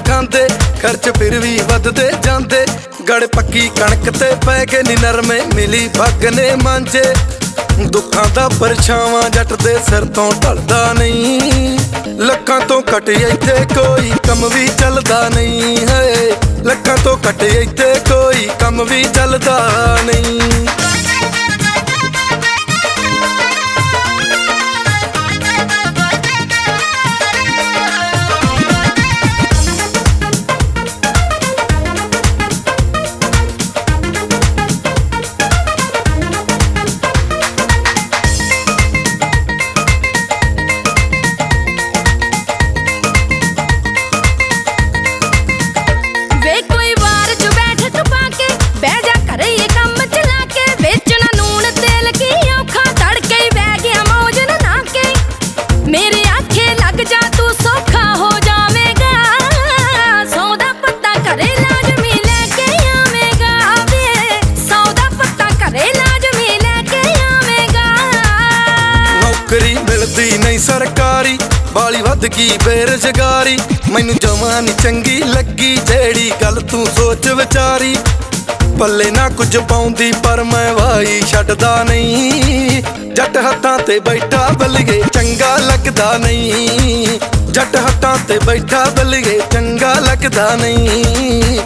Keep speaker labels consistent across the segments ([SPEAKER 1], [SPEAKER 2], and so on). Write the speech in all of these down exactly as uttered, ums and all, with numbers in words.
[SPEAKER 1] खांदे, खर्च फिर भी वधदे जांदे। गड़ पक्की कणक ते पै गए नी नरमे, मिली पग ने मांजे। दुखां दा परछावां जट दे सिर तों ढलदा नहीं, लखां तो घट इत्थे कोई कम भी चलदा नहीं है। लखां तो घट इत्थे कोई कम भी चलदा नहीं। मिलदी नहीं सरकारी, बाली वध गई बेरोजगारी। मैनू जमां नी चंगी लगी जेड़ी गल तू सोच विचारी। पल्ले ना कुछ पाउंदी पर मैं वाई छड्डदा नहीं। जट हत्थां ते बैठा बल्लिए चंगा लगदा नहीं। जट हत्थां ते बैठा बल्लिए चंगा लगदा नहीं।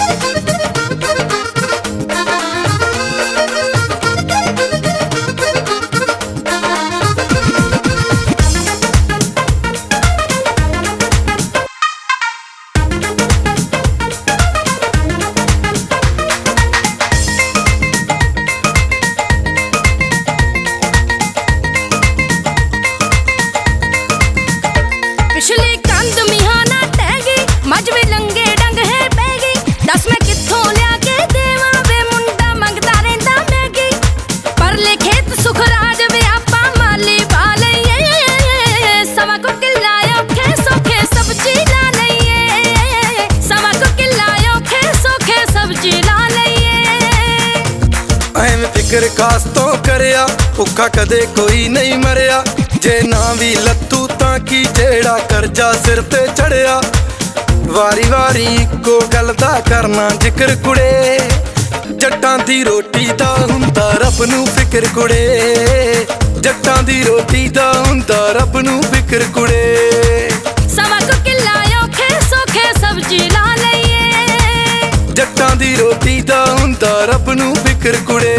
[SPEAKER 2] पिछली कंध मिहाना टह गई, मज भी लंगे डंग है पै गई। दस मैं कित्थों लिया के देवां वे मुंडा मंगदा रहिंदा मैगी। परले खेत सुख राज वे आपां माली पा लईए। सवा को किला औखे सौखे सब्जी ला लईए। सवा को किला औखे सौखे सब्जी ला लईए।
[SPEAKER 1] एवें फिकर खास तो करिया, भुखा कदे कोई नहीं मरिया। जे ना भी लत्तू तां की जेड़ा करजा सिर ते चढ़िया। वारी वारी इक्को गल दा करना जिक्र कुड़े, जट्टां दी रोटी दा हुंदा रब नूं फिकर कुड़े। जट्टां दी रोटी दा हुंदा रब नूं फिकर कुड़े।
[SPEAKER 2] सवा को किला औखे सौखे सब्जी ला लईए।
[SPEAKER 1] जट्टां दी रोटी दा हुंदा रब नूं फिकर कुड़े।